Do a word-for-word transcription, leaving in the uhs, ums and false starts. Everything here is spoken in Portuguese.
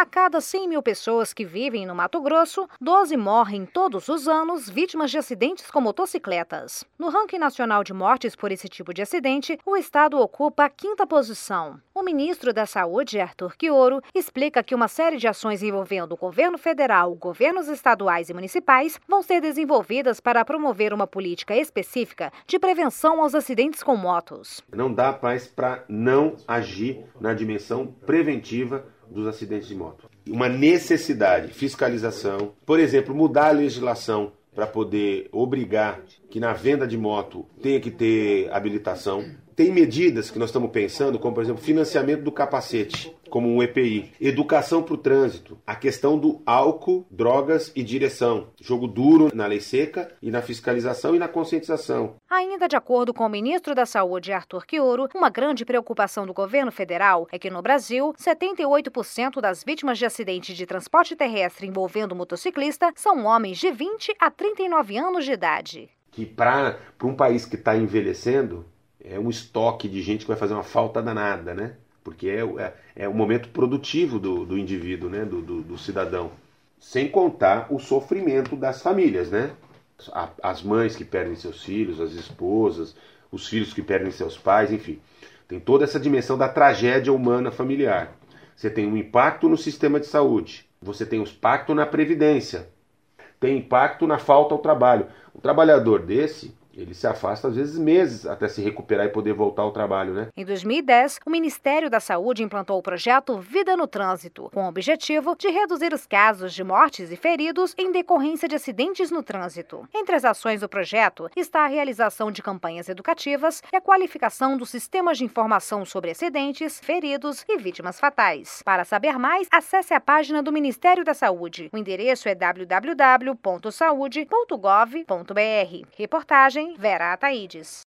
A cada cem mil pessoas que vivem no Mato Grosso, doze morrem todos os anos vítimas de acidentes com motocicletas. No ranking nacional de mortes por esse tipo de acidente, o estado ocupa a quinta posição. O ministro da Saúde, Arthur Quioro, explica que uma série de ações envolvendo o governo federal, governos estaduais e municipais vão ser desenvolvidas para promover uma política específica de prevenção aos acidentes com motos. Não dá mais para não agir na dimensão preventiva dos acidentes de moto. Uma necessidade, fiscalização, por exemplo, mudar a legislação para poder obrigar que na venda de moto tenha que ter habilitação. Tem medidas que nós estamos pensando, como por exemplo, financiamento do capacete, como um E P I, educação para o trânsito, a questão do álcool, drogas e direção, jogo duro na lei seca e na fiscalização e na conscientização. Ainda de acordo com o ministro da Saúde, Arthur Quioro, uma grande preocupação do governo federal é que no Brasil, setenta e oito por cento das vítimas de acidentes de transporte terrestre envolvendo motociclista são homens de vinte a trinta e nove anos de idade. Que para um país que está envelhecendo, é um estoque de gente que vai fazer uma falta danada, né? Porque é, é, é o momento produtivo do, do indivíduo, né? do, do, do cidadão. Sem contar o sofrimento das famílias, né? As mães que perdem seus filhos, as esposas, os filhos que perdem seus pais, enfim. Tem toda essa dimensão da tragédia humana familiar. Você tem um impacto no sistema de saúde, você tem um impacto na previdência, tem impacto na falta ao trabalho. Um trabalhador desse, ele se afasta às vezes meses até se recuperar e poder voltar ao trabalho, né? Em dois mil e dez, o Ministério da Saúde implantou o projeto Vida no Trânsito, com o objetivo de reduzir os casos de mortes e feridos em decorrência de acidentes no trânsito. Entre as ações do projeto está a realização de campanhas educativas e a qualificação dos sistemas de informação sobre acidentes, feridos e vítimas fatais. Para saber mais, acesse a página do Ministério da Saúde. O endereço é w w w ponto saude ponto gov ponto b r. Reportagem Vera Ataides.